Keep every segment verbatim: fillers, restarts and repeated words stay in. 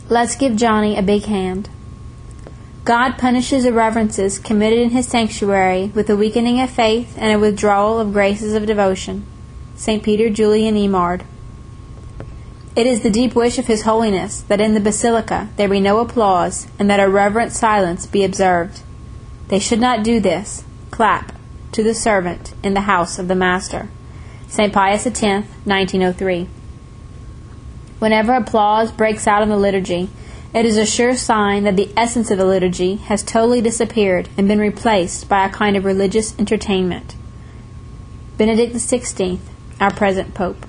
Let's give Johnny a big hand. God punishes irreverences committed in His sanctuary with a weakening of faith and a withdrawal of graces of devotion. Saint Peter Julian Emard. It is the deep wish of His Holiness that in the Basilica there be no applause, and that a reverent silence be observed. They should not do this, clap, to the servant in the house of the Master. Saint Pius X, nineteen oh three. Whenever applause breaks out in the liturgy, it is a sure sign that the essence of the liturgy has totally disappeared and been replaced by a kind of religious entertainment. Benedict the sixteenth, our present Pope.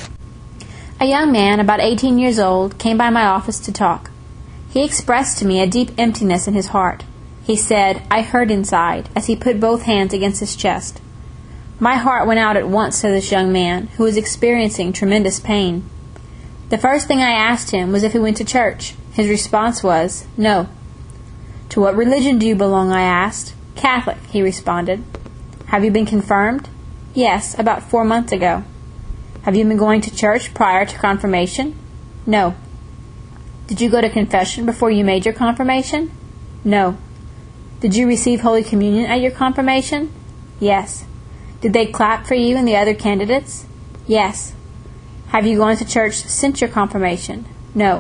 A young man, about eighteen years old, came by my office to talk. He expressed to me a deep emptiness in his heart. He said, "I hurt inside," as he put both hands against his chest. My heart went out at once to this young man, who was experiencing tremendous pain. The first thing I asked him was if he went to church. His response was, "No." "To what religion do you belong?" I asked. "Catholic," he responded. "Have you been confirmed?" "Yes, about four months ago." "Have you been going to church prior to confirmation?" "No." "Did you go to confession before you made your confirmation?" "No." "Did you receive Holy Communion at your confirmation?" "Yes." "Did they clap for you and the other candidates?" "Yes." "Have you gone to church since your confirmation?" "No."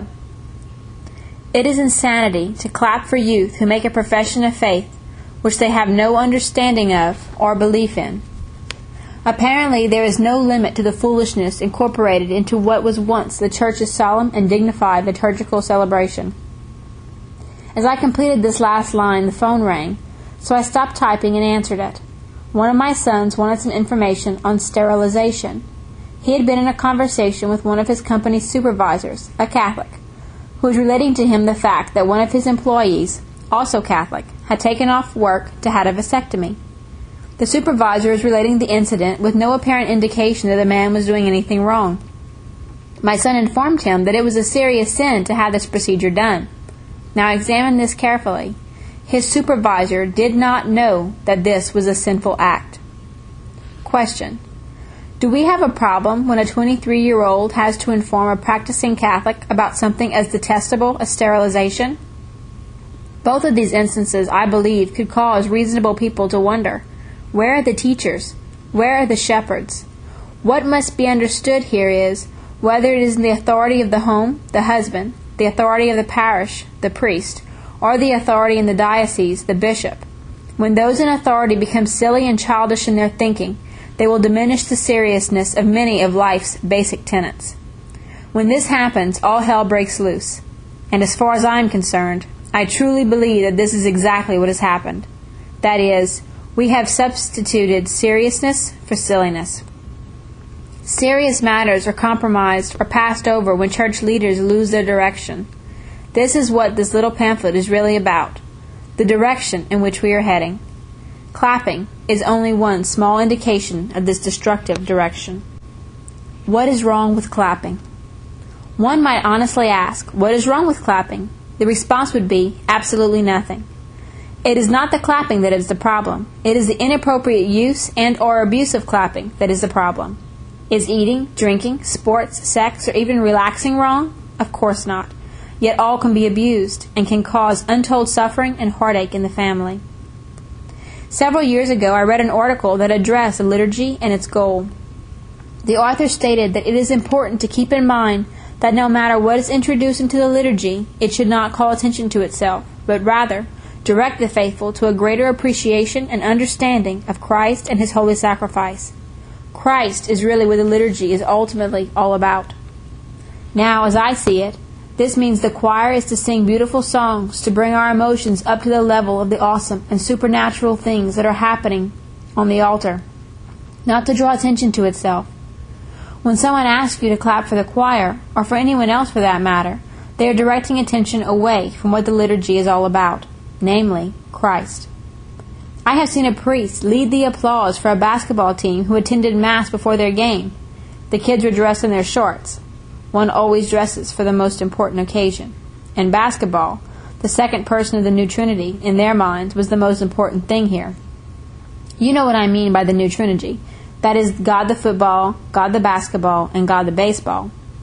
It is insanity to clap for youth who make a profession of faith which they have no understanding of or belief in. Apparently there is no limit to the foolishness incorporated into what was once the Church's solemn and dignified liturgical celebration. As I completed this last line, the phone rang, so I stopped typing and answered it. One of my sons wanted some information on sterilization. He had been in a conversation with one of his company's supervisors, a Catholic, who was relating to him the fact that one of his employees, also Catholic, had taken off work to have a vasectomy. The supervisor is relating the incident with no apparent indication that the man was doing anything wrong. My son informed him that it was a serious sin to have this procedure done. Now examine this carefully. His supervisor did not know that this was a sinful act. Question. Do we have a problem when a twenty-three-year-old has to inform a practicing Catholic about something as detestable as sterilization? Both of these instances, I believe, could cause reasonable people to wonder, where are the teachers? Where are the shepherds? What must be understood here is, whether it is in the authority of the home, the husband, the authority of the parish, the priest, or the authority in the diocese, the bishop, when those in authority become silly and childish in their thinking, they will diminish the seriousness of many of life's basic tenets. When this happens, all hell breaks loose. And as far as I am concerned, I truly believe that this is exactly what has happened. That is, we have substituted seriousness for silliness. Serious matters are compromised or passed over when church leaders lose their direction. This is what this little pamphlet is really about, the direction in which we are heading. Clapping is only one small indication of this destructive direction. What is wrong with clapping? One might honestly ask, what is wrong with clapping? The response would be, absolutely nothing. It is not the clapping that is the problem. It is the inappropriate use and or abuse of clapping that is the problem. Is eating, drinking, sports, sex, or even relaxing wrong? Of course not. Yet all can be abused and can cause untold suffering and heartache in the family. Several years ago, I read an article that addressed the liturgy and its goal. The author stated that it is important to keep in mind that no matter what is introduced into the liturgy, it should not call attention to itself, but rather direct the faithful to a greater appreciation and understanding of Christ and His holy sacrifice. Christ is really what the liturgy is ultimately all about. Now, as I see it, this means the choir is to sing beautiful songs to bring our emotions up to the level of the awesome and supernatural things that are happening on the altar, not to draw attention to itself. When someone asks you to clap for the choir, or for anyone else for that matter, they are directing attention away from what the liturgy is all about, namely, Christ. I have seen a priest lead the applause for a basketball team who attended Mass before their game. The kids were dressed in their shorts. One always dresses for the most important occasion. In basketball, the second person of the New Trinity, in their minds, was the most important thing here. You know what I mean by the New Trinity. That is God the football, God the basketball, and God the baseball.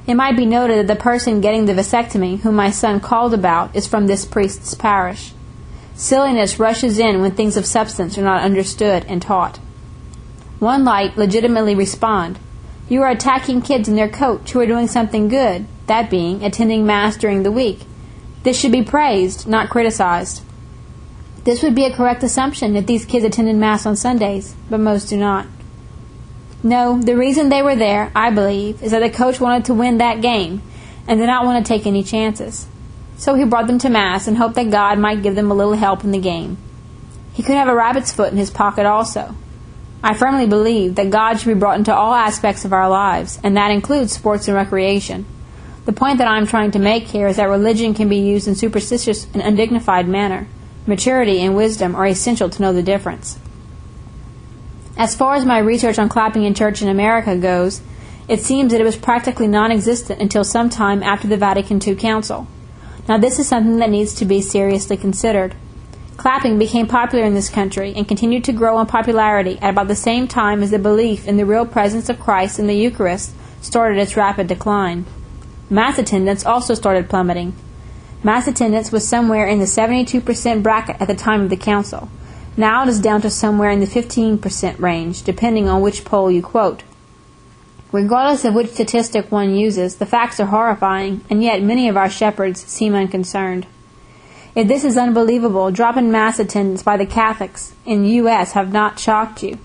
It might be noted that the person getting the vasectomy whom my son called about is from this priest's parish. Silliness rushes in when things of substance are not understood and taught. One might legitimately respond, "You are attacking kids and their coach who are doing something good, that being, attending Mass during the week. This should be praised, not criticized." This would be a correct assumption if these kids attended Mass on Sundays, but most do not. No, the reason they were there, I believe, is that the coach wanted to win that game and did not want to take any chances. So he brought them to Mass and hoped that God might give them a little help in the game. He could have a rabbit's foot in his pocket also. I firmly believe that God should be brought into all aspects of our lives, and that includes sports and recreation. The point that I am trying to make here is that religion can be used in superstitious and undignified manner. Maturity and wisdom are essential to know the difference. As far as my research on clapping in church in America goes, it seems that it was practically non-existent until some time after the Vatican Second Council. Now this is something that needs to be seriously considered. Clapping became popular in this country and continued to grow in popularity at about the same time as the belief in the real presence of Christ in the Eucharist started its rapid decline. Mass attendance also started plummeting. Mass attendance was somewhere in the seventy-two percent bracket at the time of the Council. Now it is down to somewhere in the fifteen percent range, depending on which poll you quote. Regardless of which statistic one uses, the facts are horrifying, and yet many of our shepherds seem unconcerned. If this is unbelievable, drop-in Mass attendance by the Catholics in the U S have not shocked you,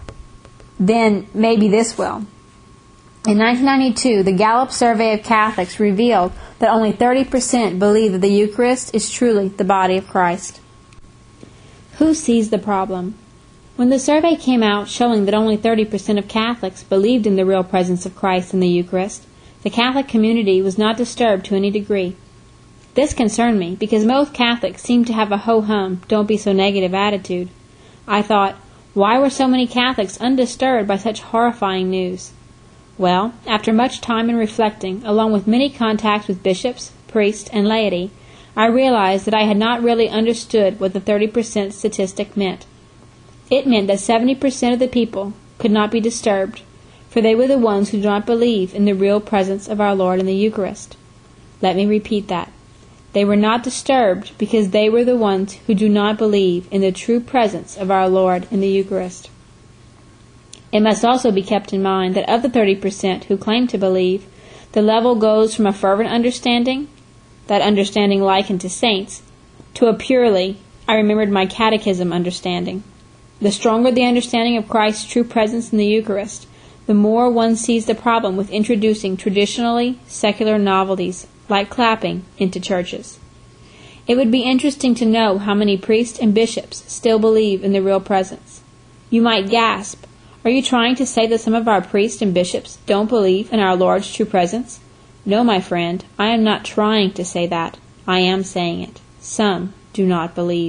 then maybe this will. In nineteen ninety-two, the Gallup survey of Catholics revealed that only thirty percent believe that the Eucharist is truly the body of Christ. Who sees the problem? When the survey came out showing that only thirty percent of Catholics believed in the real presence of Christ in the Eucharist, the Catholic community was not disturbed to any degree. This concerned me because most Catholics seem to have a ho-hum, don't be so negative attitude. I thought, why were so many Catholics undisturbed by such horrifying news? Well, after much time and reflecting, along with many contacts with bishops, priests, and laity, I realized that I had not really understood what the thirty percent statistic meant. It meant that seventy percent of the people could not be disturbed, for they were the ones who do not believe in the real presence of our Lord in the Eucharist. Let me repeat that. They were not disturbed because they were the ones who do not believe in the true presence of our Lord in the Eucharist. It must also be kept in mind that of the thirty percent who claim to believe, the level goes from a fervent understanding, that understanding likened to saints, to a purely, I remembered my catechism understanding. The stronger the understanding of Christ's true presence in the Eucharist, the more one sees the problem with introducing traditionally secular novelties, like clapping, into churches. It would be interesting to know how many priests and bishops still believe in the real presence. You might gasp, are you trying to say that some of our priests and bishops don't believe in our Lord's true presence? No, my friend, I am not trying to say that. I am saying it. Some do not believe.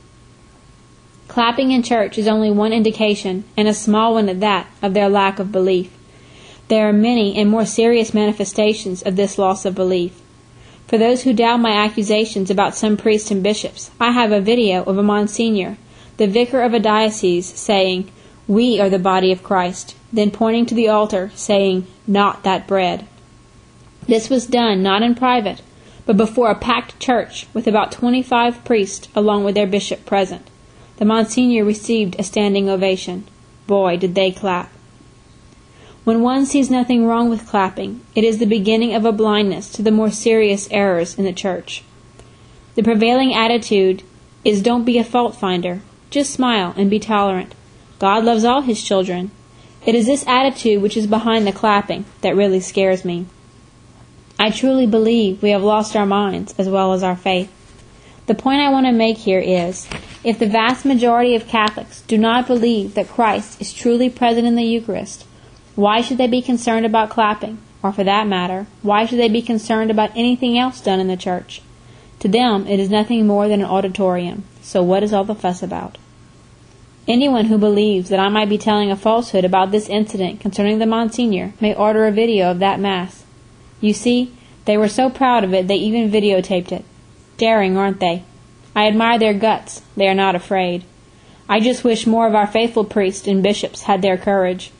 Clapping in church is only one indication, and a small one at that, of their lack of belief. There are many and more serious manifestations of this loss of belief. For those who doubt my accusations about some priests and bishops, I have a video of a Monsignor, the vicar of a diocese, saying, "We are the body of Christ," then pointing to the altar, saying, "Not that bread." This was done not in private, but before a packed church with about twenty-five priests along with their bishop present. The Monsignor received a standing ovation. Boy, did they clap. When one sees nothing wrong with clapping, it is the beginning of a blindness to the more serious errors in the church. The prevailing attitude is don't be a fault finder, just smile and be tolerant. God loves all His children. It is this attitude which is behind the clapping that really scares me. I truly believe we have lost our minds as well as our faith. The point I want to make here is, if the vast majority of Catholics do not believe that Christ is truly present in the Eucharist, why should they be concerned about clapping? Or for that matter, why should they be concerned about anything else done in the church? To them, it is nothing more than an auditorium. So what is all the fuss about? Anyone who believes that I might be telling a falsehood about this incident concerning the Monsignor may order a video of that Mass. You see, they were so proud of it they even videotaped it. Daring, aren't they? I admire their guts. They are not afraid. I just wish more of our faithful priests and bishops had their courage.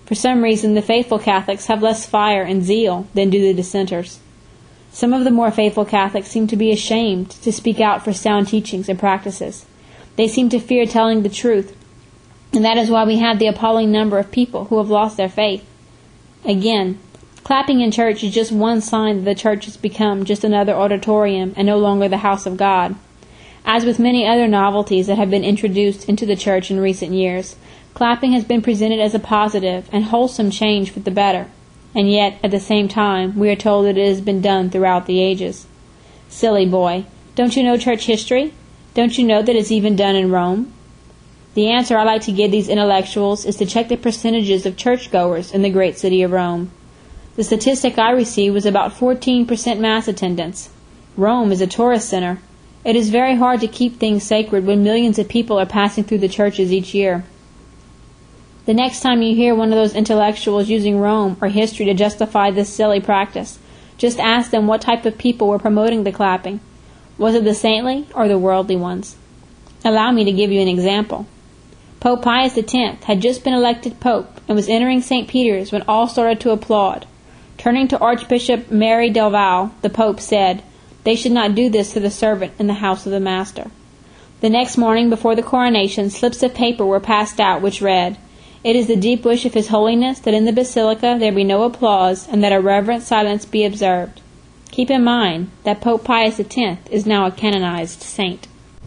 For some reason, the faithful Catholics have less fire and zeal than do the dissenters. Some of the more faithful Catholics seem to be ashamed to speak out for sound teachings and practices. They seem to fear telling the truth, and that is why we have the appalling number of people who have lost their faith. Again, clapping in church is just one sign that the church has become just another auditorium and no longer the house of God. As with many other novelties that have been introduced into the church in recent years, clapping has been presented as a positive and wholesome change for the better, and yet, at the same time, we are told that it has been done throughout the ages. Silly boy, don't you know church history? Don't you know that it's even done in Rome? The answer I like to give these intellectuals is to check the percentages of churchgoers in the great city of Rome. The statistic I received was about fourteen percent mass attendance. Rome is a tourist center. It is very hard to keep things sacred when millions of people are passing through the churches each year. The next time you hear one of those intellectuals using Rome or history to justify this silly practice, just ask them what type of people were promoting the clapping. Was it the saintly or the worldly ones? Allow me to give you an example. Pope Pius the tenth had just been elected Pope and was entering Saint Peter's when all started to applaud. Turning to Archbishop Mary del Val, the Pope said, "They should not do this to the servant in the house of the Master." The next morning before the coronation, slips of paper were passed out which read, "It is the deep wish of His Holiness that in the Basilica there be no applause and that a reverent silence be observed." Keep in mind that Pope Pius the tenth is now a canonized saint.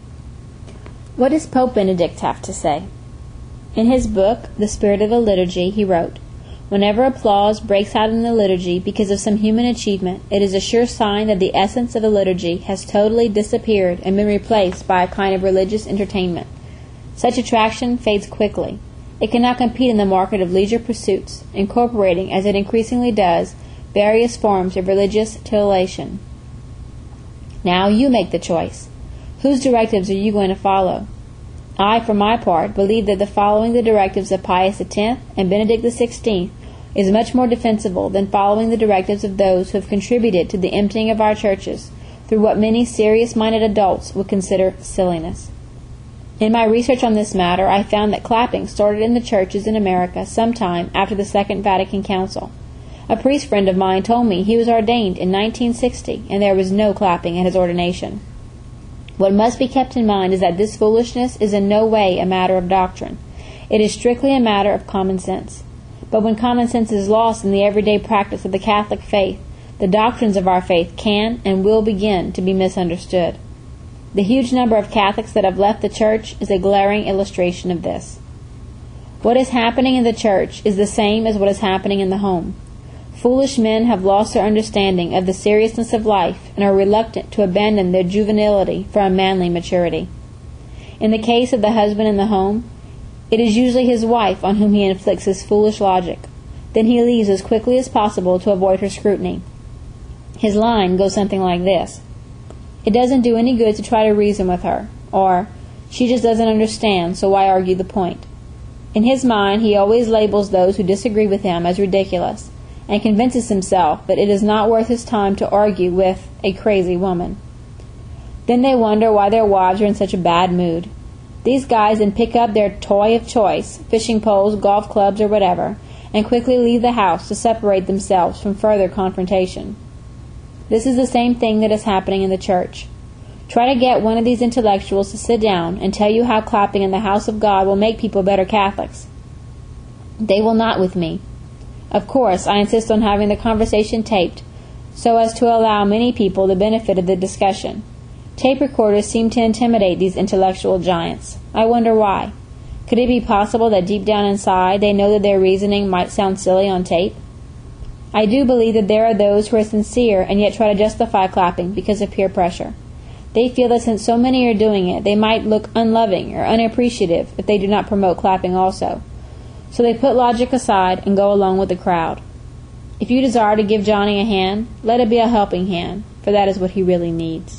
What does Pope Benedict have to say? In his book, The Spirit of the Liturgy, he wrote, "Whenever applause breaks out in the liturgy because of some human achievement, it is a sure sign that the essence of the liturgy has totally disappeared and been replaced by a kind of religious entertainment. Such attraction fades quickly. It cannot compete in the market of leisure pursuits, incorporating, as it increasingly does, various forms of religious titillation. Now you make the choice. Whose directives are you going to follow? I, for my part, believe that the following the directives of Pius the tenth and Benedict the sixteenth is much more defensible than following the directives of those who have contributed to the emptying of our churches through what many serious-minded adults would consider silliness. In my research on this matter, I found that clapping started in the churches in America sometime after the Second Vatican Council. A priest friend of mine told me he was ordained in nineteen sixty, and there was no clapping at his ordination. What must be kept in mind is that this foolishness is in no way a matter of doctrine. It is strictly a matter of common sense. But when common sense is lost in the everyday practice of the Catholic faith, the doctrines of our faith can and will begin to be misunderstood. The huge number of Catholics that have left the Church is a glaring illustration of this. What is happening in the Church is the same as what is happening in the home. Foolish men have lost their understanding of the seriousness of life and are reluctant to abandon their juvenility for a manly maturity. In the case of the husband in the home, it is usually his wife on whom he inflicts his foolish logic. Then he leaves as quickly as possible to avoid her scrutiny. His line goes something like this: "It doesn't do any good to try to reason with her," or "She just doesn't understand, so why argue the point?" In his mind, he always labels those who disagree with him as ridiculous, and convinces himself that it is not worth his time to argue with a crazy woman. Then they wonder why their wives are in such a bad mood. These guys then pick up their toy of choice, fishing poles, golf clubs, or whatever, and quickly leave the house to separate themselves from further confrontation. This is the same thing that is happening in the Church. Try to get one of these intellectuals to sit down and tell you how clapping in the house of God will make people better Catholics. They will not with me. Of course, I insist on having the conversation taped, so as to allow many people the benefit of the discussion. Tape recorders seem to intimidate these intellectual giants. I wonder why. Could it be possible that deep down inside they know that their reasoning might sound silly on tape? I do believe that there are those who are sincere and yet try to justify clapping because of peer pressure. They feel that since so many are doing it, they might look unloving or unappreciative if they do not promote clapping also. So they put logic aside and go along with the crowd. If you desire to give Johnny a hand, let it be a helping hand, for that is what he really needs.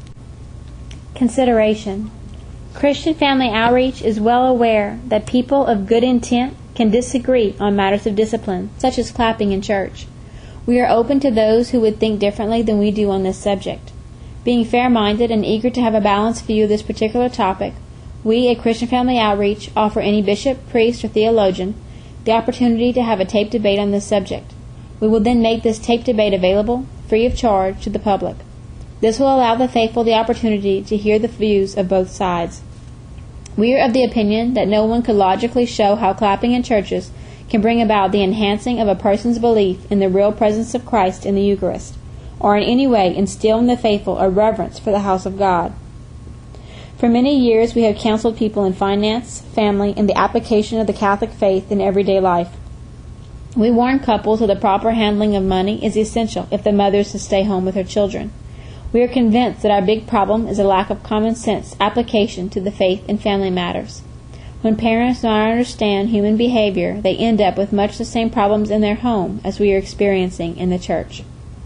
Consideration. Christian Family Outreach is well aware that people of good intent can disagree on matters of discipline, such as clapping in church. We are open to those who would think differently than we do on this subject. Being fair-minded and eager to have a balanced view of this particular topic, we at Christian Family Outreach offer any bishop, priest, or theologian the opportunity to have a tape debate on this subject. We will then make this tape debate available, free of charge, to the public. This will allow the faithful the opportunity to hear the views of both sides. We are of the opinion that no one could logically show how clapping in churches can bring about the enhancing of a person's belief in the real presence of Christ in the Eucharist, or in any way instill in the faithful a reverence for the house of God. For many years we have counseled people in finance, family, and the application of the Catholic faith in everyday life. We warn couples that the proper handling of money is essential if the mother is to stay home with her children. We are convinced that our big problem is a lack of common sense application to the faith and family matters. When parents do not understand human behavior, they end up with much the same problems in their home as we are experiencing in the church.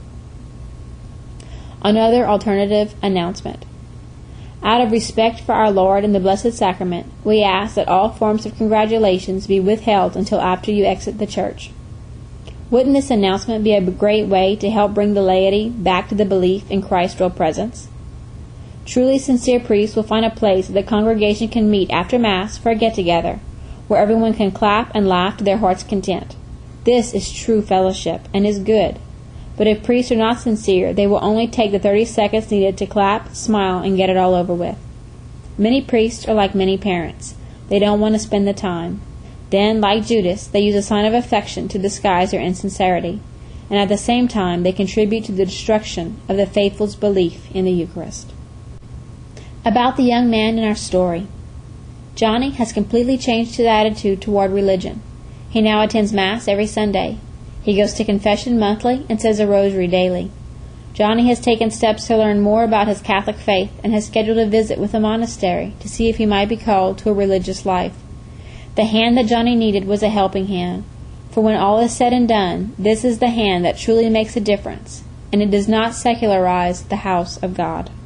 Another alternative announcement. Out of respect for our Lord and the Blessed Sacrament, we ask that all forms of congratulations be withheld until after you exit the church. Wouldn't this announcement be a great way to help bring the laity back to the belief in Christ's real presence? Truly sincere priests will find a place that the congregation can meet after Mass for a get-together, where everyone can clap and laugh to their heart's content. This is true fellowship, and is good. But if priests are not sincere, they will only take the thirty seconds needed to clap, smile, and get it all over with. Many priests are like many parents. They don't want to spend the time. Then, like Judas, they use a sign of affection to disguise their insincerity, and at the same time they contribute to the destruction of the faithful's belief in the Eucharist. About the young man in our story. Johnny has completely changed his attitude toward religion. He now attends Mass every Sunday. He goes to confession monthly and says a rosary daily. Johnny has taken steps to learn more about his Catholic faith and has scheduled a visit with a monastery to see if he might be called to a religious life. The hand that Johnny needed was a helping hand, for when all is said and done, this is the hand that truly makes a difference, and it does not secularize the house of God.